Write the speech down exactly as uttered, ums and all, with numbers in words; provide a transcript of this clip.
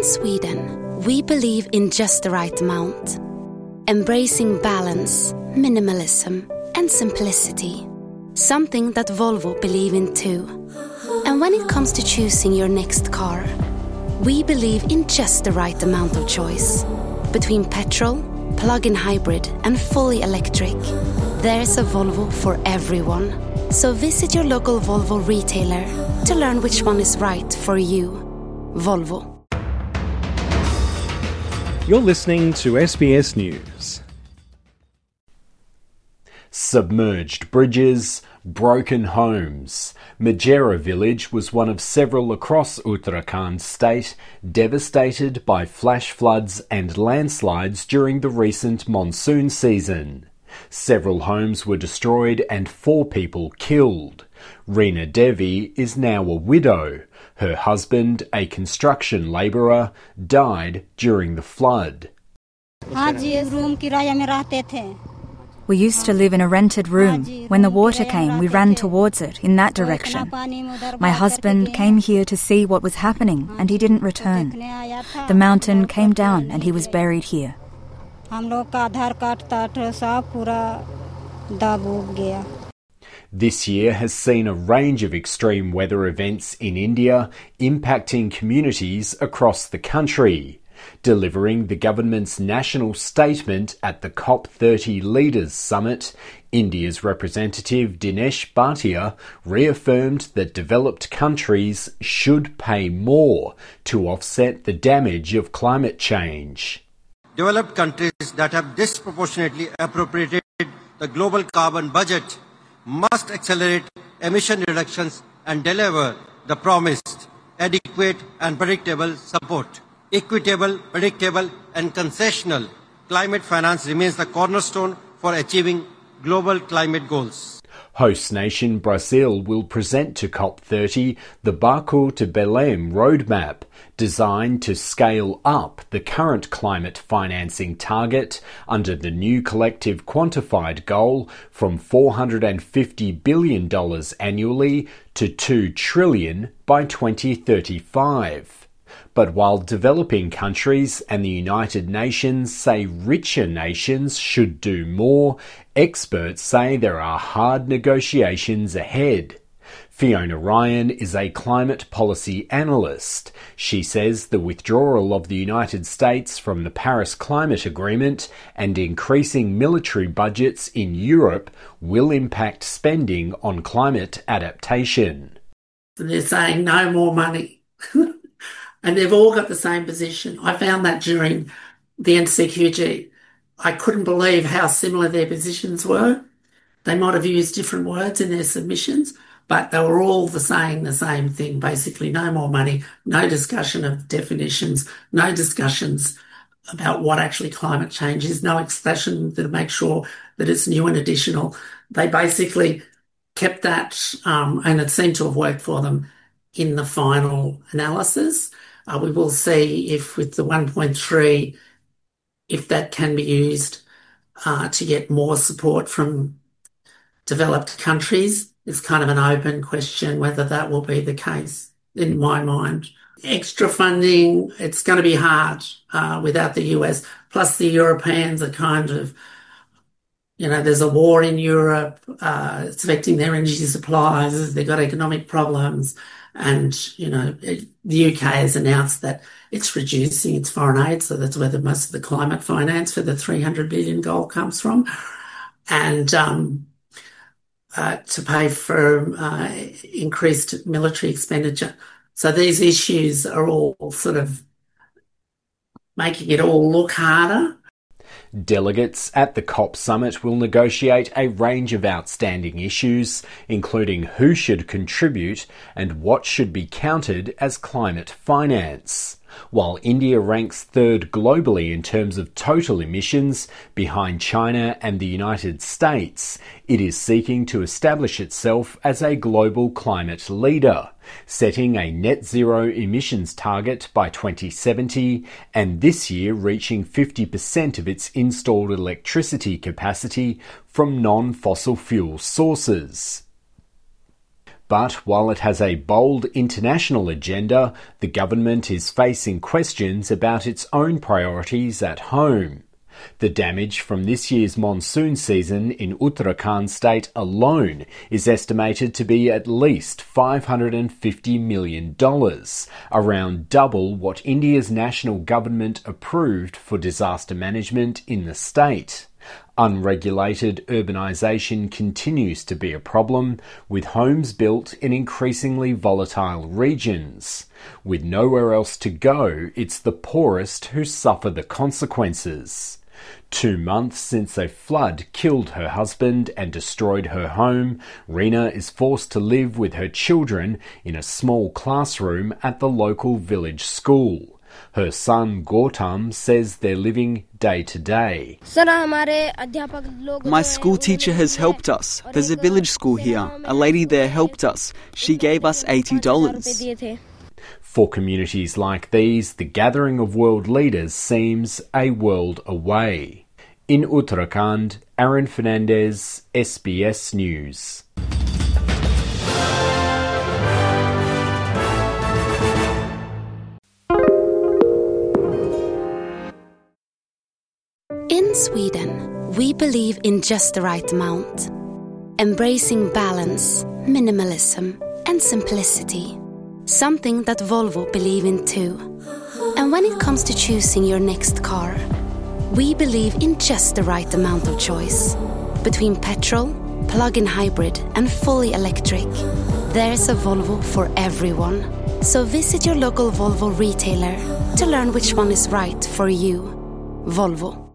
In Sweden, we believe in just the right amount, embracing balance, minimalism, and simplicity. Something that Volvo believe in too. And when it comes to choosing your next car, we believe in just the right amount of choice. Between petrol, plug-in hybrid, and fully electric, there's a Volvo for everyone. So visit your local Volvo retailer to learn which one is right for you. Volvo. You're listening to S B S News. Submerged bridges, broken homes. Majera village was one of several across Uttarakhand state devastated by flash floods and landslides during the recent monsoon season. Several homes were destroyed and four people killed. Reena Devi is now a widow. Her husband, a construction labourer, died during the flood. We used to live in a rented room. When the water came, we ran towards it, in that direction. My husband came here to see what was happening, and he didn't return. The mountain came down, and he was buried here. This year has seen a range of extreme weather events in India impacting communities across the country. Delivering the government's national statement at the COP thirty Leaders Summit, India's representative Dinesh Bhatia reaffirmed that developed countries should pay more to offset the damage of climate change. Developed countries that have disproportionately appropriated the global carbon budget must accelerate emission reductions and deliver the promised adequate and predictable support. Equitable, predictable and concessional climate finance remains the cornerstone for achieving global climate goals. Host nation Brazil will present to COP thirty the Baku to Belém roadmap, designed to scale up the current climate financing target under the new collective quantified goal from four hundred fifty billion dollars annually to two trillion dollars by twenty thirty-five. But while developing countries and the United Nations say richer nations should do more, experts say there are hard negotiations ahead. Fiona Ryan is a climate policy analyst. She says the withdrawal of the United States from the Paris Climate Agreement and increasing military budgets in Europe will impact spending on climate adaptation. They're saying no more money. And they've all got the same position. I found that during the N C Q G. I couldn't believe how similar their positions were. They might have used different words in their submissions, but they were all the saying the same thing, basically no more money, no discussion of definitions, no discussions about what actually climate change is, no discussion to make sure that it's new and additional. They basically kept that, um, and it seemed to have worked for them in the final analysis. Uh, we will see if with the one point three, if that can be used uh, to get more support from developed countries. It's kind of an open question whether that will be the case, in my mind. Extra funding, it's going to be hard uh, without the U S. Plus the Europeans are kind of, you know, there's a war in Europe, uh, it's affecting their energy supplies, they've got economic problems. And, you know, it, the U K has announced that it's reducing its foreign aid, so that's where the, most of the climate finance for the three hundred billion goal comes from. And um, uh, to pay for uh, increased military expenditure. So these issues are all sort of making it all look harder. Delegates at the COP summit will negotiate a range of outstanding issues, including who should contribute and what should be counted as climate finance. While India ranks third globally in terms of total emissions, behind China and the United States, it is seeking to establish itself as a global climate leader, setting a net zero emissions target by twenty seventy and this year reaching fifty percent of its installed electricity capacity from non-fossil fuel sources. But while it has a bold international agenda, the government is facing questions about its own priorities at home. The damage from this year's monsoon season in Uttarakhand state alone is estimated to be at least five hundred fifty million dollars, around double what India's national government approved for disaster management in the state. Unregulated urbanisation continues to be a problem, with homes built in increasingly volatile regions. With nowhere else to go, it's the poorest who suffer the consequences. Two months since a flood killed her husband and destroyed her home, Rina is forced to live with her children in a small classroom at the local village school. Her son Gautam says they're living day to day. My school teacher has helped us. There's a village school here. A lady there helped us. She gave us eighty dollars. For communities like these, the gathering of world leaders seems a world away. In Uttarakhand, Aaron Fernandez, S B S News. In Sweden, we believe in just the right amount, embracing balance, minimalism, and simplicity. Something that Volvo believe in too. And when it comes to choosing your next car, we believe in just the right amount of choice. Between petrol, plug-in hybrid, and fully electric, there's a Volvo for everyone. So visit your local Volvo retailer to learn which one is right for you. Volvo.